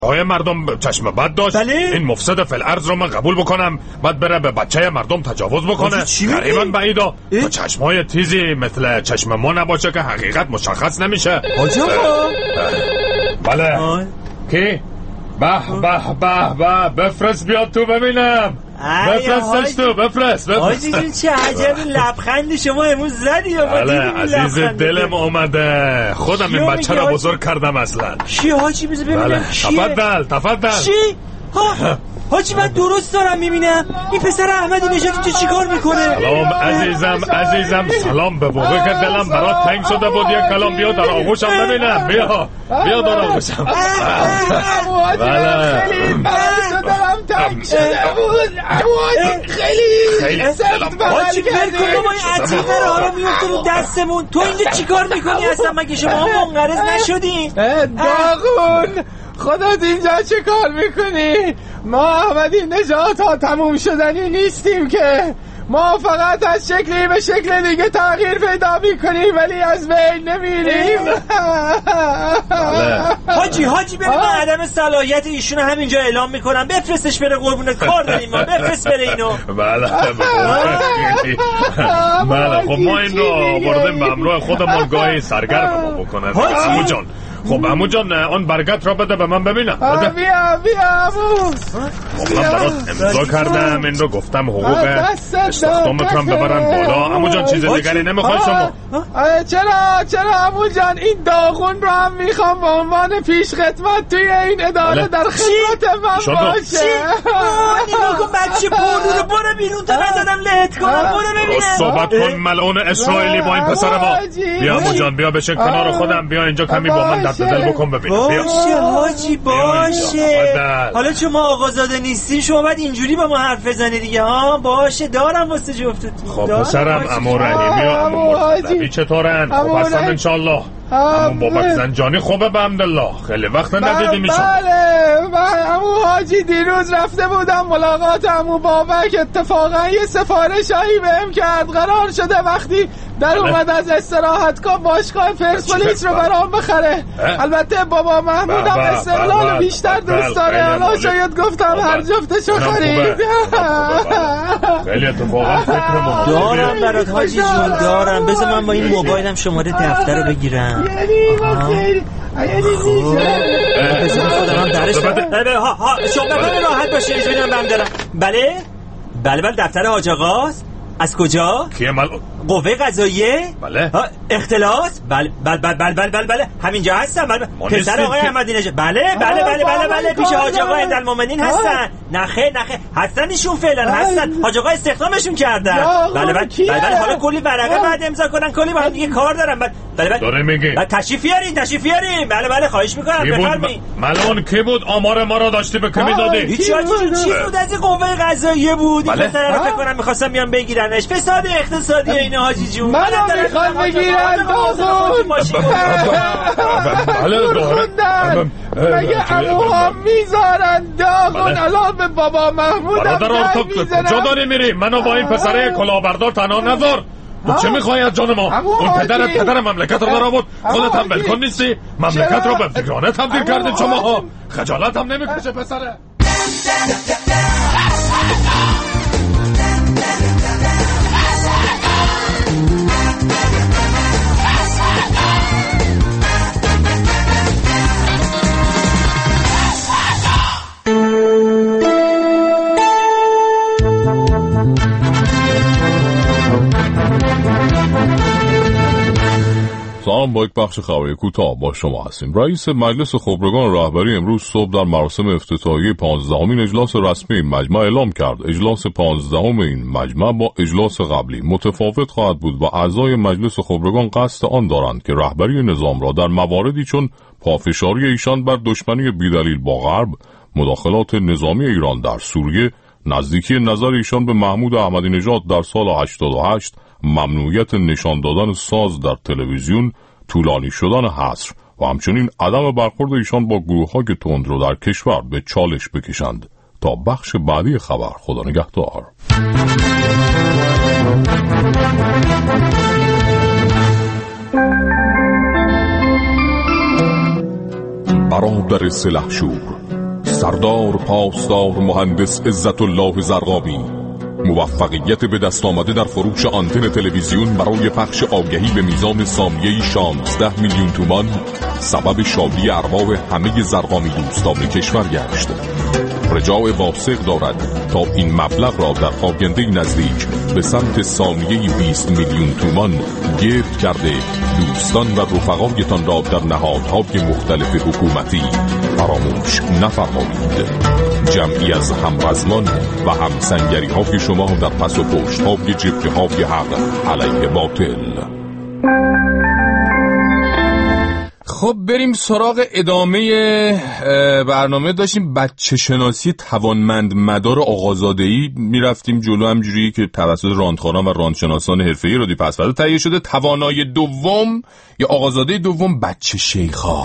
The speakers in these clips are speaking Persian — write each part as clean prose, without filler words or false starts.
آیا مردم چشم بد داشت؟ بله؟ این مفسد فی الارض رو من قبول بکنم بعد بره به بچه مردم تجاوز بکنه؟ غریبا بعیدا تو چشمای تیزی مثل چشم ما نباشه که حقیقت مشخص نمیشه. حاجی بله کی؟ به بفرست بیاد تو ببینم. بفرستش تو بفرست. حاجی جون چه عجب لبخندی شما امروز زدی. بله عزیز دلم اومده، خودم این بچه رو بزرگ کردم اصلا. چی حاجی بذار ببینم تفضل. چی؟ حاجی من درست دارم میبینم این پسر احمدی نژاد تو چیکار میکنه؟ سلام عزیزم سلام. به موقع که دلم برات تنگ شده بود یک کلام بیا در آغوشم ببینم. بیا در آغوشم. بله دلم تنگ شده بود. خیلی سخت حاجی بلکن ما این عتیقه رو حالا میفته رو دستمون. تو اینجا چیکار میکنی اصلا؟ مگه شما منقرض نشدین؟ داغون خودت اینجا چه کار میکنی؟ ما احمدی نژاد ها تموم شدنی نیستیم که. ما فقط از شکلی به شکل دیگه تغییر پیدا میکنیم ولی از بین نمیریم. حاجی ببین عدم صلاحیت ایشونو همینجا اعلام میکنم. بفرستش بره قربون کار داریم ما. بفرست بره اینو. بله خب ما این رو آوردیم به همراه خودمون گاهی سرگرم بکنه. عمو جان خب عمو جان اون برگت را بده به من ببینم. بیا عمو. خب من برات امضا کردم این رو گفتم حقوق استخدامت رو ببرن بالا. عمو جان چیز دیگری نمیخوای شما؟ چرا عمو جان این داغون رو هم میخوام به عنوان پیش خدمت توی این اداره در خدمت من باشه. نگاه کن بچه پرو رو برو بیرون تا ندادم لهت کنم. برو ببینم صحبت کن ملعون اسرائیلی با این پسر ما. بیا عمو جان بیا بشین کنار خودم. بیا اینجا کمی با من درد دل بکن ببینم. باشه حاجی باشه. حالا چون ما آقازاده نیستیم شما باید اینجوری با ما حرف بزنی دیگه. ها باشه دارم واسه جفتتون. خب پسرم عمو رحیمی و عمو مرتضوی چطورن؟ خب هستن انشالله. عمو بابک زنجانی خوبه به حمدالله. خیلی وقت ندیدیم ایشون. بله عمو حاجی دیروز رفته بودم ملاقات عمو بابک. اتفاقا یه سفارشایی بهم کرد. قرار شده وقتی در اومد از استراحتگاه باشگاه پرسپولیس رو برام بخره. البته بابا محمودم استقلال بیشتر دوست داره. حالا شاید گفتم هر جفتشو خرید. خیلی اتفاقا فکرمون دارم برات حاجی جون دارم. بذار من با این موبایلم شماره دفتر رو بگیرم. بذار خودم درش شما راحت باشید. ببینم برم دارم. بله دفتر حاج آقاست. از کجا؟ کیه قوه قضاییه؟ بله. اختلاس؟ بله همینجا هستم. پسر آقای احمدی نژاد. بله پیش حاج آقا عیدالمومنین هستن. نخه هستن ایشون فعلا هستن. حاج آقا استخدامشون کردن. بله حالا کلی ورقه بعد امضا کنن. کلی با هم دیگه کار دارن. بله داره میگه تشریف بیارین. بله خواهش میکنم بفرمایید. ملعون کی بود آمار ما را داشتی به کی میدادی؟ هیچ چیز بود از قوه قضاییه بود. این پسر رو فکر کنم می‌خواستم بیان بگیرنش. فساد اقتصادی این حاجی جون. منو میخوان بگیرن داغون. بله دارم. مگه عموها میذارن داغون. الان به بابا محمودم میزنن. کجا داری میری؟ منو با این پسره کلاهبردار تنها نذار. تو چه میخوای از جان ما؟ اون پدر مملکت رو در آورد. خودت هم بلکن نیستی. مملکت رو به فکرانه تبدیل کردید شماها. خجالت هم نمیکشه پسره. سلام، با یک بخش خبری کوتاه با شما هستیم. رئیس مجلس خبرگان رهبری امروز صبح در مراسم افتتاحیه 15مین اجلاس رسمی مجمع اعلام کرد اجلاس 15ام این مجمع با اجلاس قبلی متفاوت خواهد بود و اعضای مجلس خبرگان قصد آن دارند که رهبری نظام را در مواردی چون پافشاری ایشان بر دشمنی بی‌دلیل با غرب، مداخلات نظامی ایران در سوریه، نزدیکی نظر ایشان به محمود احمدی نژاد در سال 88، ممنوعیت نشان دادن ساز در تلویزیون، طولانی شدن حصر و همچنین عدم برخورد ایشان با گروه‌های تندرو در کشور به چالش بکشند. تا بخش بعدی خبر، خدا نگهدار. برادر سلحشور سردار پاسدار مهندس عزت الله زرقامی موفقیت به دست آمده در فروش آنتن تلویزیون برای پخش آگهی به میزان ثانیه‌ای 16 میلیون تومان سبب شادی ارباب همه زرقامی دوستان کشور گشت. رجاء واسق دارد تا این مبلغ را در آینده نزدیک به سمت ثانیه‌ای 20 میلیون تومان گرد کرده دوستان و رفقایتان را در نهادهای مختلف حکومتی فراموش نفرمایید. جمعی از همرزمان و همسنگری های شما در پس و پشت های جبهه های حق علیه باطل. خب بریم سراغ ادامه برنامه. داشتیم بچه شناسی توانمند مدار آقازاده‌ای میرفتیم جلو، همجوری که توسط راندخوانان و راندشناسان حرفه‌ای رادیو پس‌فردا تهیه شده. توانای دوم یا آقازاده دوم بچه شیخا.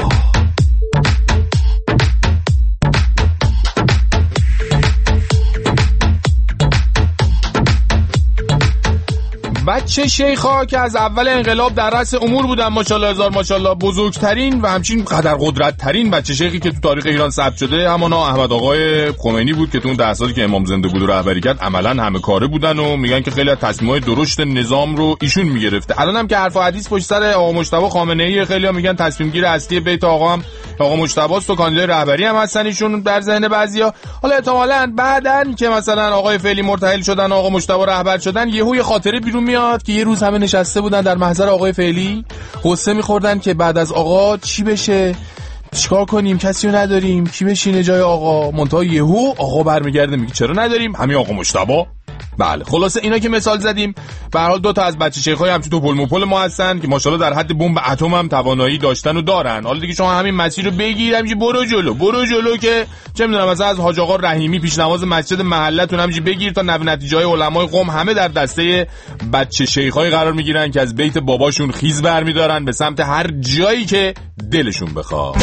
بچه شیخا که از اول انقلاب در رأس امور بودن، ماشاءالله هزار ماشاءالله، بزرگترین و همچنین قدر قدرت ترین بچه شیخی که تو تاریخ ایران ثبت شده همانا احمد آقای خمینی بود که تو اون 10 سالی که امام زنده بود و رهبری کرد عملاً همه کاره بودن و میگن که خیلی از تصمیمات درشت نظام رو ایشون میگرفته. الان هم که حرف و حدیث پشت سر آقا مجتبی خامنه‌ای، خیلی‌ها میگن تصمیم گیر اصلی بیت آقا هم آقا مجتبی است و کاندیدای رهبری هم هستن ایشون در ذهن بعضیا. حالا احتمالاً بعدن که مثلا آقای فعلی مرتحل شدن، آقا مجتبی رهبر شدن، یهو خاطره بیرون میاد که یه روز همه نشسته بودن در محضر آقای فعلی قصه می‌خوردن که بعد از آقا چی بشه، چیکار کنیم، کسی رو نداریم، کی بشینه جای آقا. منتها یهو آقا برمیگرده میگه چرا نداریم، همین آقا مجتبی. بله خلاصه اینا که مثال زدیم، به هر حال دو تا از بچه شیخ‌های همچون تو پل ما هستن که ماشاءالله در حد بمب اتم هم توانایی داشتن و دارن. حالا دیگه شما همین مسیر رو بگیر، همینجوری برو جلو که چه میدونم مثلا از حاج آقا رحیمی پیشنواز مسجد محلتون همینجوری بگیر تا نتیجه‌های علمای قم همه در دسته بچه شیخ‌های قرار میگیرن که از بیت باباشون خیز برمی‌دارن به سمت هر جایی که دلشون بخواد.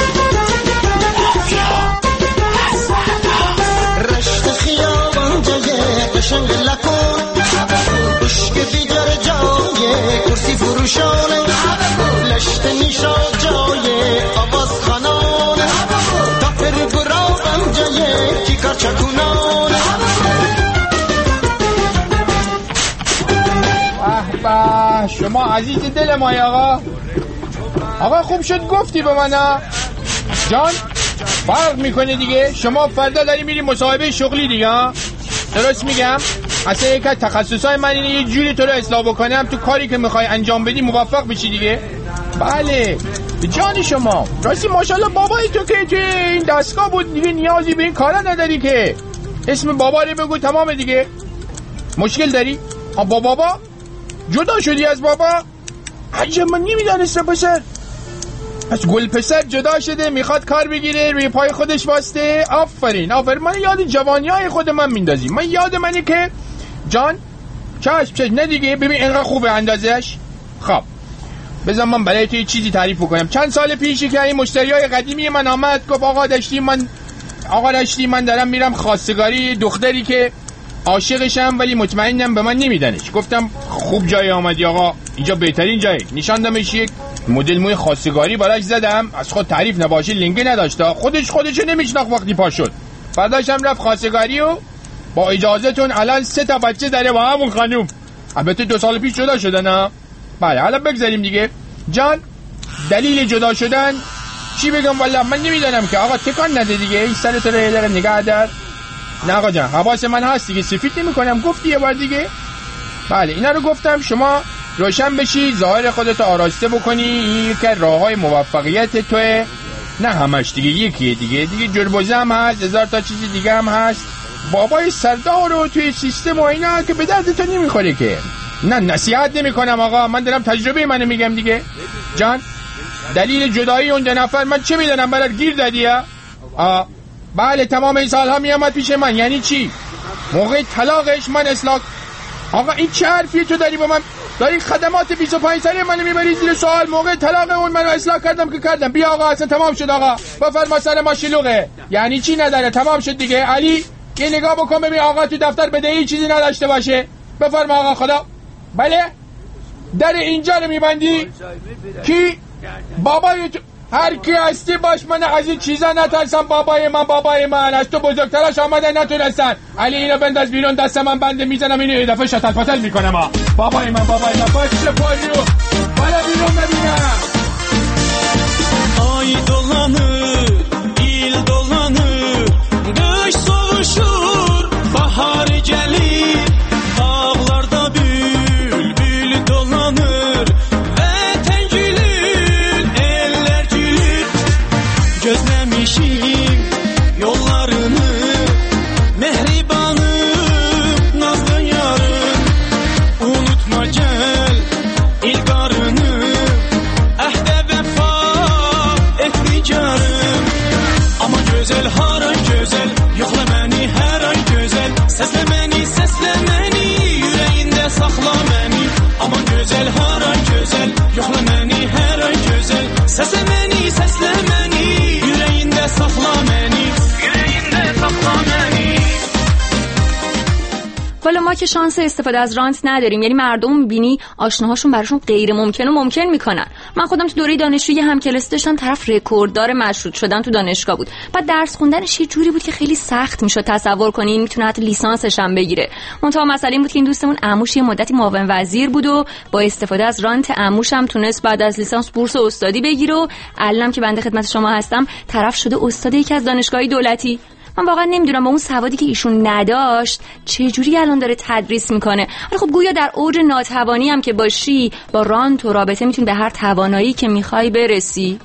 قشنگ لکن عشق دیگر جای کرسی فروشانه لشت نیشا جای آواز خانانه تفر براغم جای کیکار چکونانه. به شما عزیز دل ما آقا خوب شد گفتی به من جان. فرق میکنه دیگه، شما فردا داری میری مصاحبه شغلی دیگه. درست میگم؟ اصلا یک از تخصصهای من اینه یه جوری تو رو اصلاح بکنم تو کاری که میخوای انجام بدی موفق بشی دیگه. بله جان شما راستی ماشاءالله بابای تو که توی این دستگاه بود دیگه نیازی به این کارا نداری که. اسم بابا رو بگو تمام دیگه. مشکل داری؟ با بابا؟ جدا شدی از بابا؟ عجب من نمیدانستم پسر. از گل پسر جدا شده میخواد کار بگیره روی پای خودش واسطه. آفرین من یاد جوانیای خود من میندازی. من یاد منی که جان چشم نه دیگه ببین اینقدر خوبه اندازش. خب بذار من برای تو یه چیزی تعریف کنم. چند سال پیشی که این مشتریای قدیمی من آمد گفت آقا داشتی من دارم میرم خواستگاری دختری که عاشقشم ولی مطمئنم به من نمیدنش. گفتم خوب جای آمدی آقا، اینجا بهترین جای. نشاندمش یک مدل موی خواستگاری براش زدم، از خود تعریف نباشه لنگه نداشته، خودشو نمیشناخت. وقتی پا شد فرداشم رفت خواستگاری و با اجازهتون الان 3 تا بچه داره با همون خانوم. البته 2 سال پیش جدا شدن ها. بله حالا بگذاریم دیگه. جان دلیل جدا شدن چی بگم والله من نمیدونم که. آقا تکان نده دیگه، این سرت رو یه دقیقه نگه دار. نه آقا جان حواس من هست دیگه، سفید نمی‌کنم. گفتی یه بار دیگه. بله اینا رو گفتم شما روشن بشی، ظاهر خودت آراسته بکنی. این یکی از راه‌های موفقیت توئه، نه همش دیگه، یکیه دیگه جربوزه هم هست، 1000 تا چیز دیگه هم هست. بابای سردار رو توی سیستم و اینا که به درد تو نمیخوره که. نه نصیحت نمی‌کنم آقا، من دارم تجربه منو میگم دیگه. جان دلیل جدایی اون 2 نفر من چه میدونم، برات گیر دادی ها؟ بله تمام این سالها میامد پیش من. یعنی چی؟ موقع طلاقش من اصلاح. آقا این چه حرفیه تو داری با من؟ داری خدمات 25 ساله منو میبری زیر سوال. موقع طلاق اون منو اصلاح کردم. بیا آقا اصلا تمام شد آقا. بفرما سر ما شلوغه. یعنی چی نداره؟ تمام شد دیگه. علی یه نگاه بکن ببین آقا تو دفتر بدهی چیزی نداشته باشه. بفرما آقا خدا. بله در اینجا رو میبندی کی؟ بابای تو هر کی هستی باش، من از این چیزا نترسم. بابای من از تو بزرگترش آمدن نتونستن. علی اینو بنداز بیرون، دست من بنده، میزنم اینو یه دفعه شتل پتل میکنم. بابای من باشه پاریو بالا بیرون ببینم. Ay dolanır, il dolanır, kış soğuşur, bahar gelir, dağlarda bülbül dolanır, vətən gülür, eller gülür, gözləmişim yollarını, mehribanım, nazlı yarım, unutma gel ilgarını, əhdə vəfa etmeyeceğim. Ama güzel her ay güzel, yokla beni her ay güzel, sesle beni, yüreğinde sakla beni. Ama güzel her ay güzel, yokla beni her ay güzel, sesle beni, yüreğinde sakla beni, yüreğinde sakla beni. والا ما که شانس استفاده از رانت نداریم، یعنی مردم میبینی آشناهاشون براشون غیر ممکن و ممکن میکنن. من خودم تو دوره دانشجویی همکلاسی داشتم، طرف رکورددار مشروط شدن تو دانشگاه بود. بعد درس خوندنش یه جوری بود که خیلی سخت میشد تصور کنین میتونه حتی لیسانسش هم بگیره. منتها مسئله این بود که این دوستمون عموش یه مدتی معاون وزیر بود و با استفاده از رانت عموش هم تونست بعد از لیسانس بورس استادی بگیره و الانم که بنده خدمت شما هستم طرف شده استاد یکی از دانشگاه‌های دولتی. من واقعا نمیدونم با اون سوادی که ایشون نداشت چه جوری الان داره تدریس میکنه. ولی خب گویا در اوج ناتوانی هم که باشی با رانت و رابطه میتونی به هر توانایی که میخوای برسی.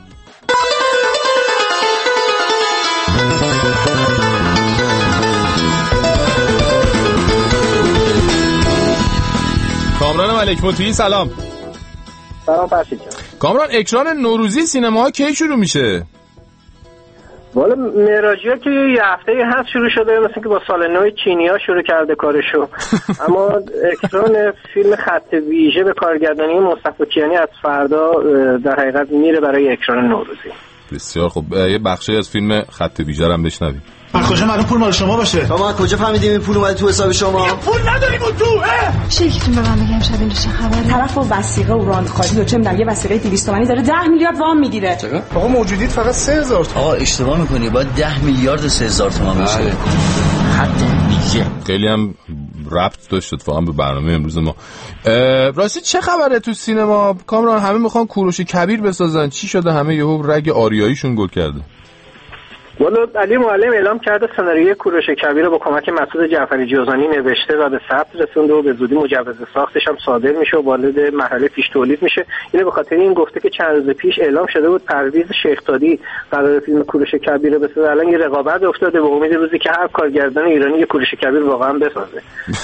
کامران ملک‌مطیعی سلام. سلام فرشید جان. کامران اکران نوروزی سینماها کی شروع میشه؟ والا معراجی‌ها که یه هفته هست شروع شده، مثل که با سال نو چینی‌ها شروع کرده کارشو. اما اکران فیلم خط ویژه به کارگردانی مصطفی کیانی از فردا در حقیقت میره برای اکران نوروزی. بسیار خب، یه بخشی از فیلم خط ویژه رو هم بشنویم. از کجا معلوم پول مال شما باشه؟ ما از کجا فهمیدیم این پول اومده تو حساب شما؟ پول نداریم اون تو. شیکتون به من بگم شب اینجا چه خبره؟ طرف و وثیقه و راندخاری و چه میدونم یه وثیقه 200 تومانی داره 10 میلیارد وام میگیره. چقدر؟ آقا موجودیت فقط 3000 تومان. آقا اشتباه میکنی، باید 10 میلیارد و 3000 تومان بشه. حد میگه. خیلی هم ربط داشت اتفاقا به برنامه امروز ما. راستی چه خبره تو سینما؟ کامران همه میخوان کوروش کبیر بسازن، چی شده همه یهو رگ آریاییشون گل کرده؟ والا علی معلم اعلام کرده سناریوی کوروش کبیر رو با کمک مسعود جعفری جوزانی نوشته و به ثبت رسونده و به زودی مجوز ساختش هم صادر میشه و وارد مرحله پیش تولید میشه. اینو به خاطر این گفته که چند روز پیش اعلام شده بود پرویز شیخ‌زادی قرار فیلم کوروش کبیر رو بسازه. الان یه رقابت افتاده به امید روزی که هر کارگردان ایرانی یه کوروش کبیر واقعا بسازه.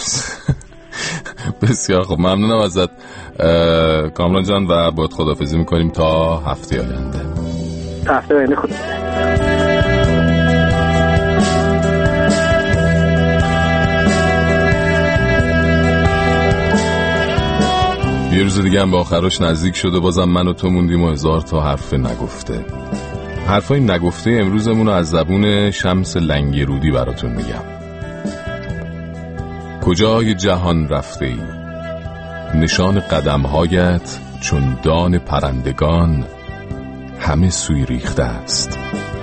بسیار خب، ممنونم ازت کامران جان و باید خداحافظی میکنیم تا هفته آینده. تا هفته آینده خدا. یه روز دیگه هم به آخرش نزدیک شده، بازم من و تو موندیم و 1000 تا حرف نگفته. حرفای نگفته امروزمون رو از زبون شمس لنگرودی براتون میگم. کجای جهان رفته ای؟ نشان قدمهایت چون دان پرندگان همه سوی ریخته است.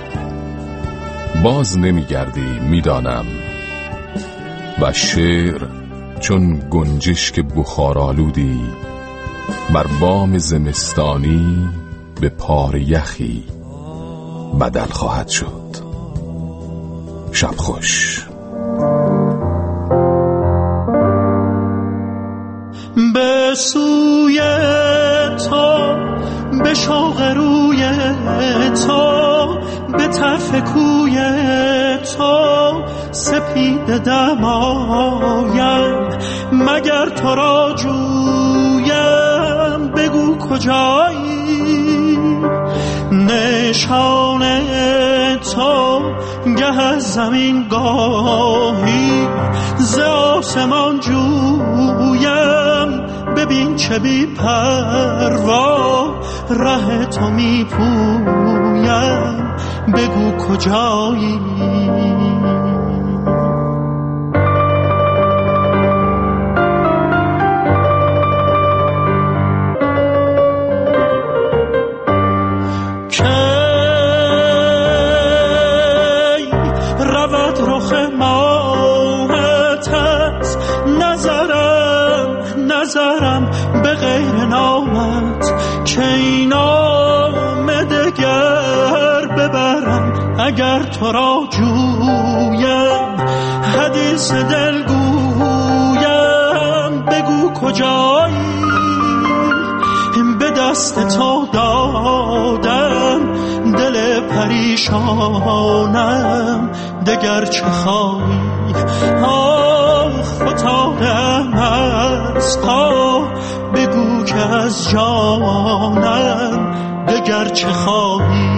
باز نمیگردی میدانم و شعر چون گنجشک بخارآلودی بر بام زمستانی به پار یخی بدل خواهد شد. شب خوش. به سوی تو، به شوق روی تو، به طرف کوی تو سپید دمایم، مگر تو را جویم بگو کجایی؟ نشان تو گه از زمین گاهی ز آسمان جویم، ببین چه بی پروا ره تو می پویم، بگو کجایی؟ که اگر تو را جویم حدیث دل گویم بگو کجایی به دست تو دادم دل پریشانم دگر چه خواهی فتادم از پا بگو که از جانم دگر چه خواهی